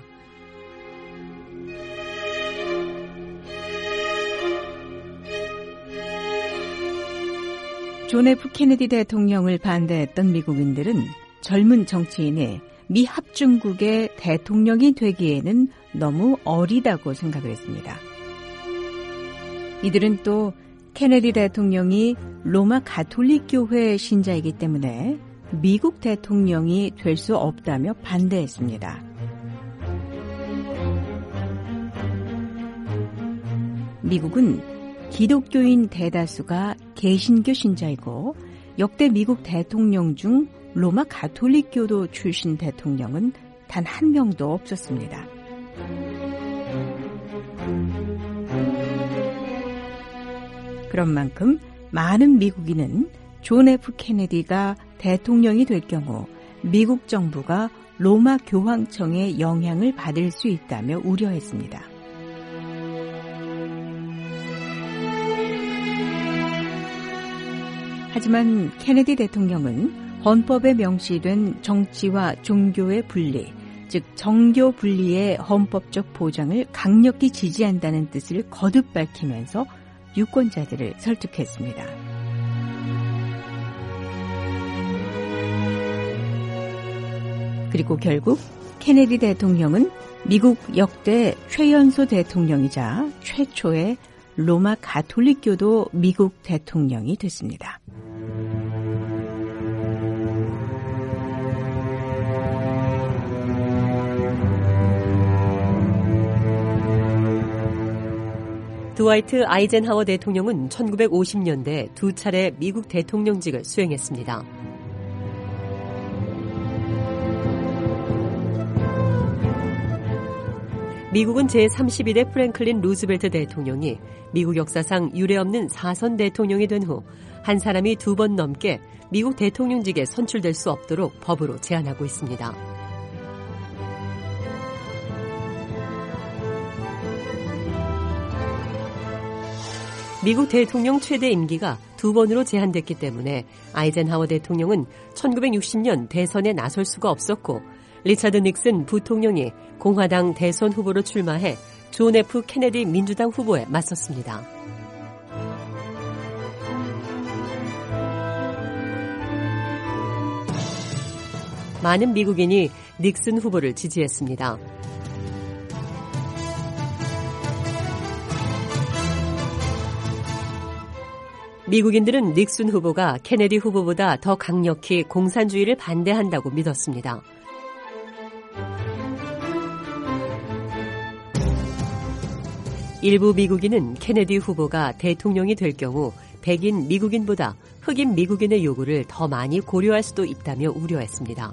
존 F 케네디 대통령을 반대했던 미국인들은 젊은 정치인이 미 합중국의 대통령이 되기에는 너무 어리다고 생각을 했습니다. 이들은 또 케네디 대통령이 로마 가톨릭 교회 신자이기 때문에 미국 대통령이 될 수 없다며 반대했습니다. 미국은 기독교인 대다수가 개신교 신자이고 역대 미국 대통령 중 로마 가톨릭교도 출신 대통령은 단 한 명도 없었습니다. 그런 만큼 많은 미국인은 존 F. 케네디가 대통령이 될 경우 미국 정부가 로마 교황청의 영향을 받을 수 있다며 우려했습니다. 하지만 케네디 대통령은 헌법에 명시된 정치와 종교의 분리, 즉 정교 분리의 헌법적 보장을 강력히 지지한다는 뜻을 거듭 밝히면서 유권자들을 설득했습니다. 그리고 결국 케네디 대통령은 미국 역대 최연소 대통령이자 최초의 로마 가톨릭교도 미국 대통령이 됐습니다. 드와이트 아이젠하워 대통령은 1950년대 두 차례 미국 대통령직을 수행했습니다. 미국은 제32대 프랭클린 루즈벨트 대통령이 미국 역사상 유례없는 4선 대통령이 된 후 한 사람이 2번 넘게 미국 대통령직에 선출될 수 없도록 법으로 제한하고 있습니다. 미국 대통령 최대 임기가 2번으로 제한됐기 때문에 아이젠하워 대통령은 1960년 대선에 나설 수가 없었고 리차드 닉슨 부통령이 공화당 대선 후보로 출마해 존 F. 케네디 민주당 후보에 맞섰습니다. 많은 미국인이 닉슨 후보를 지지했습니다. 미국인들은 닉슨 후보가 케네디 후보보다 더 강력히 공산주의를 반대한다고 믿었습니다. 일부 미국인은 케네디 후보가 대통령이 될 경우 백인 미국인보다 흑인 미국인의 요구를 더 많이 고려할 수도 있다며 우려했습니다.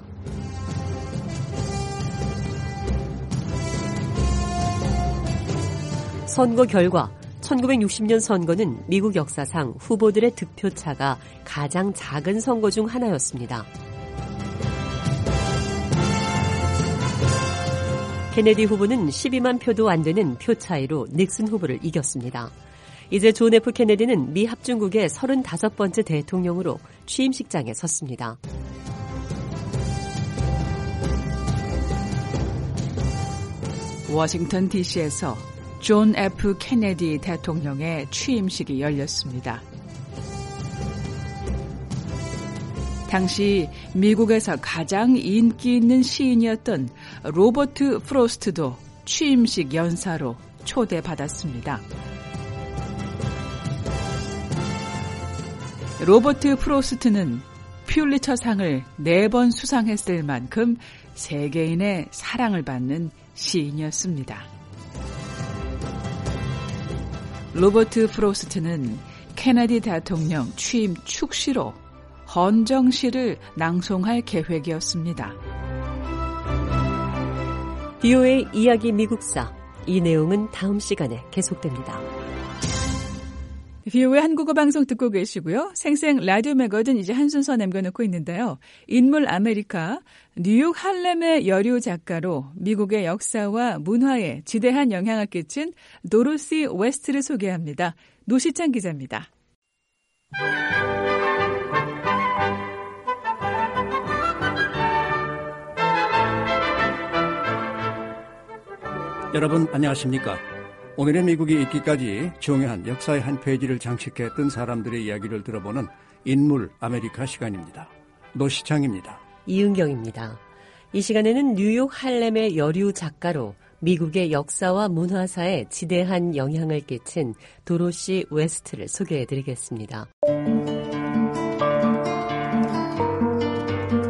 선거 결과 1960년 선거는 미국 역사상 후보들의 득표차가 가장 작은 선거 중 하나였습니다. 케네디 후보는 12만 표도 안 되는 표 차이로 닉슨 후보를 이겼습니다. 이제 존 F. 케네디는 미 합중국의 35번째 대통령으로 취임식장에 섰습니다. 워싱턴 DC에서 존 F. 케네디 대통령의 취임식이 열렸습니다. 당시 미국에서 가장 인기 있는 시인이었던 로버트 프로스트도 취임식 연사로 초대받았습니다. 로버트 프로스트는 퓰리처상을 4번 수상했을 만큼 세계인의 사랑을 받는 시인이었습니다. 로버트 프로스트는 케네디 대통령 취임 축시로 헌정시를 낭송할 계획이었습니다. BOA 이야기 미국사, 이 내용은 다음 시간에 계속됩니다. BOA 한국어 방송 듣고 계시고요. 생생 라디오 매거진 이제 한 순서 남겨놓고 있는데요. 인물 아메리카, 뉴욕 할렘의 여류 작가로 미국의 역사와 문화에 지대한 영향을 끼친 도로시 웨스트를 소개합니다. 노시창 기자입니다. 여러분 안녕하십니까? 오늘의 미국이 있기까지 중요한 역사의 한 페이지를 장식했던 사람들의 이야기를 들어보는 인물 아메리카 시간입니다. 노시창입니다. 이은경입니다. 이 시간에는 뉴욕 할렘의 여류 작가로 미국의 역사와 문화사에 지대한 영향을 끼친 도로시 웨스트를 소개해드리겠습니다.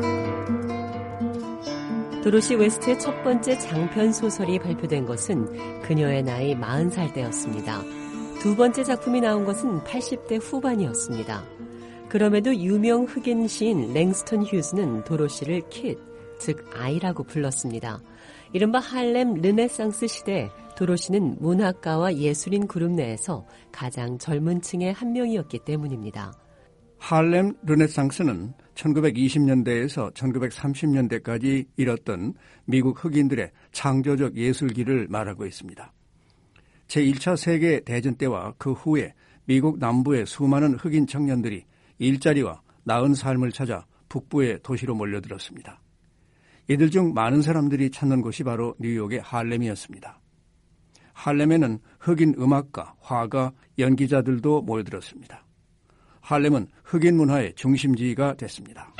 도로시 웨스트의 첫 번째 장편 소설이 발표된 것은 그녀의 나이 40살 때였습니다. 두 번째 작품이 나온 것은 80대 후반이었습니다. 그럼에도 유명 흑인 시인 랭스턴 휴즈는 도로시를 킷, 즉 아이라고 불렀습니다. 이른바 할렘 르네상스 시대 도로시는 문학가와 예술인 그룹 내에서 가장 젊은 층의 한 명이었기 때문입니다. 할렘 르네상스는 1920년대에서 1930년대까지 일었던 미국 흑인들의 창조적 예술기를 말하고 있습니다. 제1차 세계대전 때와 그 후에 미국 남부의 수많은 흑인 청년들이 일자리와 나은 삶을 찾아 북부의 도시로 몰려들었습니다. 이들 중 많은 사람들이 찾는 곳이 바로 뉴욕의 할렘이었습니다. 할렘에는 흑인 음악가, 화가, 연기자들도 모여들었습니다. 할렘은 흑인 문화의 중심지가 됐습니다.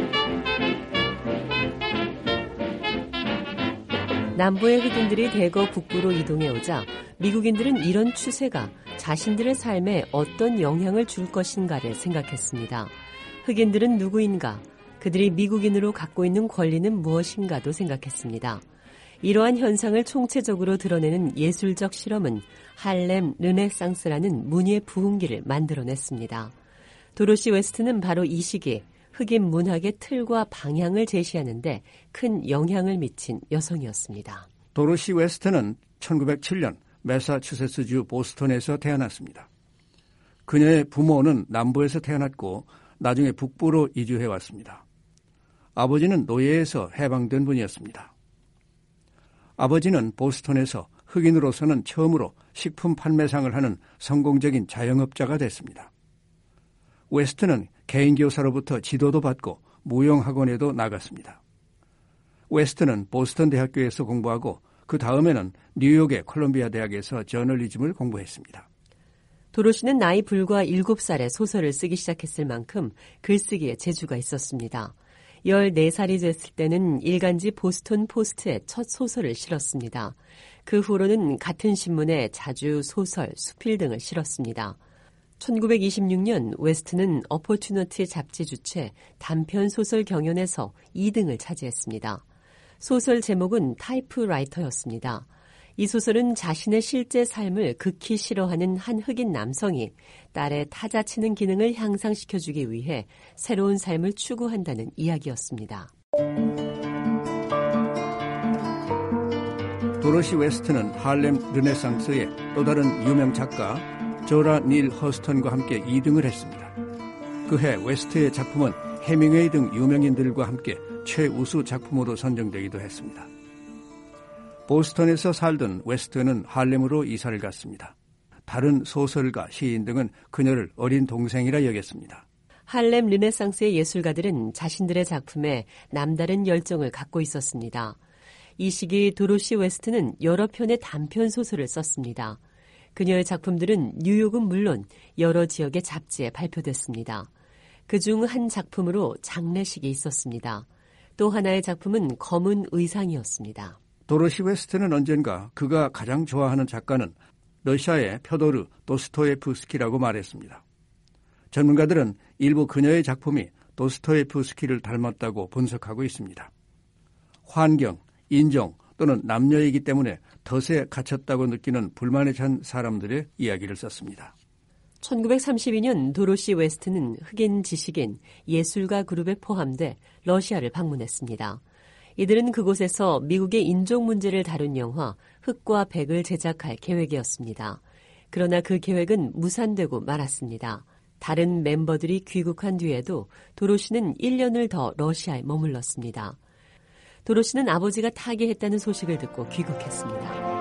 남부의 흑인들이 대거 북부로 이동해오자 미국인들은 이런 추세가 자신들의 삶에 어떤 영향을 줄 것인가를 생각했습니다. 흑인들은 누구인가? 그들이 미국인으로 갖고 있는 권리는 무엇인가도 생각했습니다. 이러한 현상을 총체적으로 드러내는 예술적 실험은 할렘 르네상스라는 문예의 부흥기를 만들어냈습니다. 도로시 웨스트는 바로 이 시기 흑인 문학의 틀과 방향을 제시하는 데 큰 영향을 미친 여성이었습니다. 도로시 웨스트는 1907년 매사추세츠주 보스턴에서 태어났습니다. 그녀의 부모는 남부에서 태어났고 나중에 북부로 이주해 왔습니다. 아버지는 노예에서 해방된 분이었습니다. 아버지는 보스턴에서 흑인으로서는 처음으로 식품 판매상을 하는 성공적인 자영업자가 됐습니다. 웨스트는 개인교사로부터 지도도 받고 무용학원에도 나갔습니다. 웨스트는 보스턴 대학교에서 공부하고 그 다음에는 뉴욕의 콜롬비아 대학에서 저널리즘을 공부했습니다. 도로시는 나이 불과 7살에 소설을 쓰기 시작했을 만큼 글쓰기에 재주가 있었습니다. 14살이 됐을 때는 일간지 보스턴 포스트에 첫 소설을 실었습니다. 그 후로는 같은 신문에 자주 소설, 수필 등을 실었습니다. 1926년 웨스트는 어포튜너티 잡지 주최 단편 소설 경연에서 2등을 차지했습니다. 소설 제목은 타이프라이터였습니다. 이 소설은 자신의 실제 삶을 극히 싫어하는 한 흑인 남성이 딸의 타자치는 기능을 향상시켜주기 위해 새로운 삶을 추구한다는 이야기였습니다. 도로시 웨스트는 할렘 르네상스의 또 다른 유명 작가 조라 닐 허스턴과 함께 2등을 했습니다. 그해 웨스트의 작품은 해밍웨이 등 유명인들과 함께 최우수 작품으로 선정되기도 했습니다. 보스턴에서 살던 웨스트는 할렘으로 이사를 갔습니다. 다른 소설가, 시인 등은 그녀를 어린 동생이라 여겼습니다. 할렘 르네상스의 예술가들은 자신들의 작품에 남다른 열정을 갖고 있었습니다. 이 시기 도로시 웨스트는 여러 편의 단편 소설을 썼습니다. 그녀의 작품들은 뉴욕은 물론 여러 지역의 잡지에 발표됐습니다. 그중 한 작품으로 장례식이 있었습니다. 또 하나의 작품은 검은 의상이었습니다. 도로시 웨스트는 언젠가 그가 가장 좋아하는 작가는 러시아의 펴도르 도스토예프스키라고 말했습니다. 전문가들은 일부 그녀의 작품이 도스토예프스키를 닮았다고 분석하고 있습니다. 환경, 인종 또는 남녀이기 때문에 덫에 갇혔다고 느끼는 불만에 찬 사람들의 이야기를 썼습니다. 1932년 도로시 웨스트는 흑인 지식인, 예술가 그룹에 포함돼 러시아를 방문했습니다. 이들은 그곳에서 미국의 인종 문제를 다룬 영화 흑과 백을 제작할 계획이었습니다. 그러나 그 계획은 무산되고 말았습니다. 다른 멤버들이 귀국한 뒤에도 도로시는 1년을 더 러시아에 머물렀습니다. 도로시는 아버지가 타계했다는 소식을 듣고 귀국했습니다.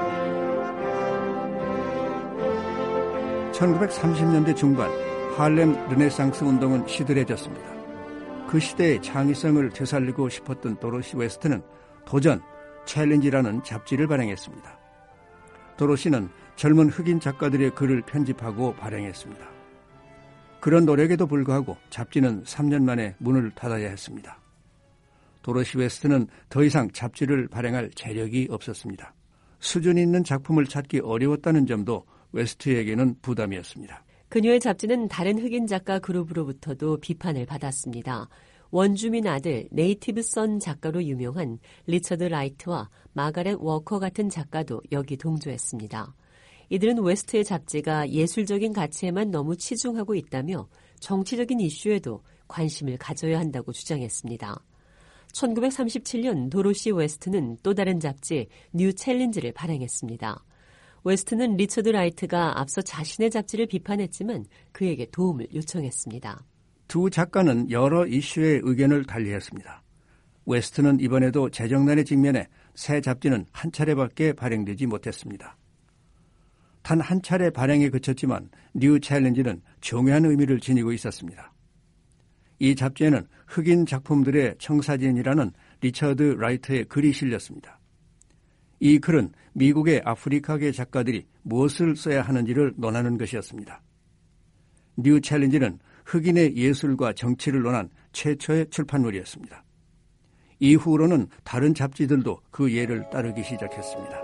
1930년대 중반 할렘 르네상스 운동은 시들해졌습니다. 그 시대의 창의성을 되살리고 싶었던 도로시 웨스트는 도전, 챌린지라는 잡지를 발행했습니다. 도로시는 젊은 흑인 작가들의 글을 편집하고 발행했습니다. 그런 노력에도 불구하고 잡지는 3년 만에 문을 닫아야 했습니다. 도로시 웨스트는 더 이상 잡지를 발행할 재력이 없었습니다. 수준 있는 작품을 찾기 어려웠다는 점도 웨스트에게는 부담이었습니다. 그녀의 잡지는 다른 흑인 작가 그룹으로부터도 비판을 받았습니다. 원주민 아들 네이티브 선 작가로 유명한 리처드 라이트와 마가렛 워커 같은 작가도 여기 동조했습니다. 이들은 웨스트의 잡지가 예술적인 가치에만 너무 치중하고 있다며 정치적인 이슈에도 관심을 가져야 한다고 주장했습니다. 1937년 도로시 웨스트는 또 다른 잡지 뉴 챌린지를 발행했습니다. 웨스트는 리처드 라이트가 앞서 자신의 잡지를 비판했지만 그에게 도움을 요청했습니다. 두 작가는 여러 이슈의 의견을 달리했습니다. 웨스트는 이번에도 재정난에 직면해 새 잡지는 한 차례밖에 발행되지 못했습니다. 단 한 차례 발행에 그쳤지만 뉴 챌린지는 중요한 의미를 지니고 있었습니다. 이 잡지에는 흑인 작품들의 청사진이라는 리처드 라이트의 글이 실렸습니다. 이 글은 미국의 아프리카계 작가들이 무엇을 써야 하는지를 논하는 것이었습니다. 뉴 챌린지는 흑인의 예술과 정치를 논한 최초의 출판물이었습니다. 이후로는 다른 잡지들도 그 예를 따르기 시작했습니다.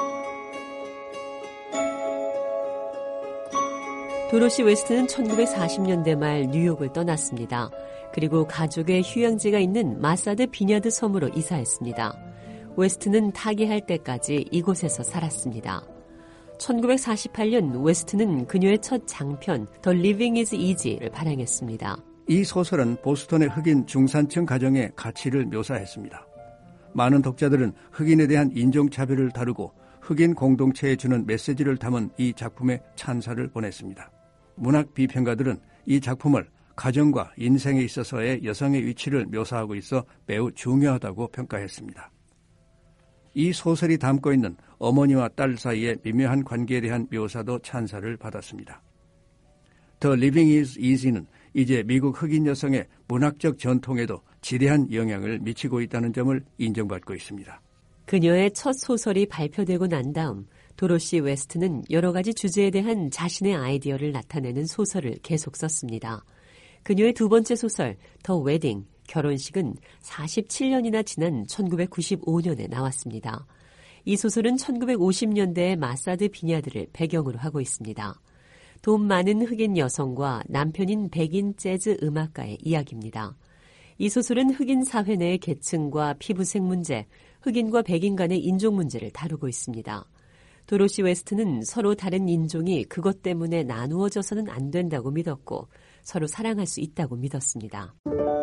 도로시 웨스트는 1940년대 말 뉴욕을 떠났습니다. 그리고 가족의 휴양지가 있는 마사드 비냐드 섬으로 이사했습니다. 웨스트는 타계할 때까지 이곳에서 살았습니다. 1948년 웨스트는 그녀의 첫 장편 The Living is Easy를 발행했습니다. 이 소설은 보스턴의 흑인 중산층 가정의 가치를 묘사했습니다. 많은 독자들은 흑인에 대한 인종차별을 다루고 흑인 공동체에 주는 메시지를 담은 이 작품에 찬사를 보냈습니다. 문학 비평가들은 이 작품을 가정과 인생에 있어서의 여성의 위치를 묘사하고 있어 매우 중요하다고 평가했습니다. 이 소설이 담고 있는 어머니와 딸 사이의 미묘한 관계에 대한 묘사도 찬사를 받았습니다. The Living is Easy는 이제 미국 흑인 여성의 문학적 전통에도 지대한 영향을 미치고 있다는 점을 인정받고 있습니다. 그녀의 첫 소설이 발표되고 난 다음 도로시 웨스트는 여러 가지 주제에 대한 자신의 아이디어를 나타내는 소설을 계속 썼습니다. 그녀의 두 번째 소설 더 웨딩, 결혼식은 47년이나 지난 1995년에 나왔습니다. 이 소설은 1950년대의 마사드 비냐드를 배경으로 하고 있습니다. 돈 많은 흑인 여성과 남편인 백인 재즈 음악가의 이야기입니다. 이 소설은 흑인 사회 내의 계층과 피부색 문제, 흑인과 백인 간의 인종 문제를 다루고 있습니다. 도로시 웨스트는 서로 다른 인종이 그것 때문에 나누어져서는 안 된다고 믿었고 서로 사랑할 수 있다고 믿었습니다.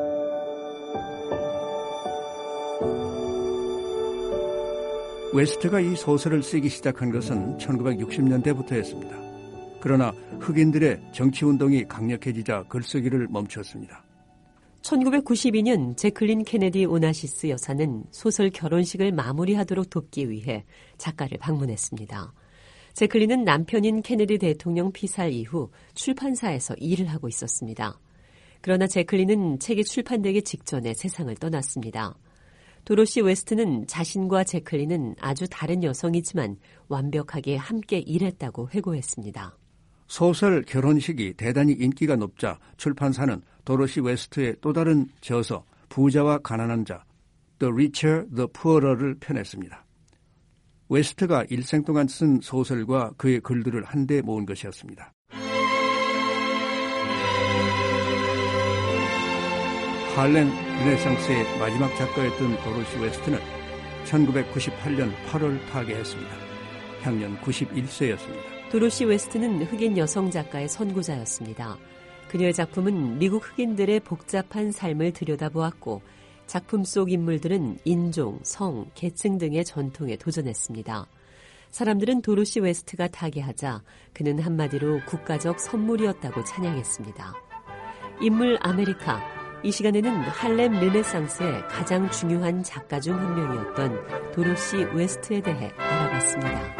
웨스트가 이 소설을 쓰기 시작한 것은 1960년대부터였습니다. 그러나 흑인들의 정치운동이 강력해지자 글쓰기를 멈췄습니다. 1992년 제클린 케네디 오나시스 여사는 소설 결혼식을 마무리하도록 돕기 위해 작가를 방문했습니다. 제클린은 남편인 케네디 대통령 피살 이후 출판사에서 일을 하고 있었습니다. 그러나 제클린은 책이 출판되기 직전에 세상을 떠났습니다. 도로시 웨스트는 자신과 제클린은 아주 다른 여성이지만 완벽하게 함께 일했다고 회고했습니다. 소설 결혼식이 대단히 인기가 높자 출판사는 도로시 웨스트의 또 다른 저서 부자와 가난한 자 The Richer, the Poorer 를 펴냈습니다. 웨스트가 일생 동안 쓴 소설과 그의 글들을 한데 모은 것이었습니다. 할렘 르네상스의 마지막 작가였던 도로시 웨스트는 1998년 8월 타계했습니다. 향년 91세였습니다. 도로시 웨스트는 흑인 여성 작가의 선구자였습니다. 그녀의 작품은 미국 흑인들의 복잡한 삶을 들여다보았고 작품 속 인물들은 인종, 성, 계층 등의 전통에 도전했습니다. 사람들은 도로시 웨스트가 타계하자 그는 한마디로 국가적 선물이었다고 찬양했습니다. 인물 아메리카, 이 시간에는 할렘 르네상스의 가장 중요한 작가 중 한 명이었던 도로시 웨스트에 대해 알아봤습니다.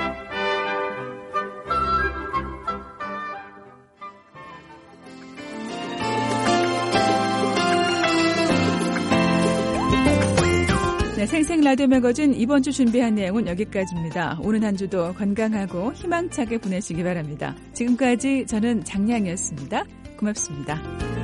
네, 생생 라디오 매거진 이번 주 준비한 내용은 여기까지입니다. 오늘 한 주도 건강하고 희망차게 보내시기 바랍니다. 지금까지 저는 장량이었습니다. 고맙습니다.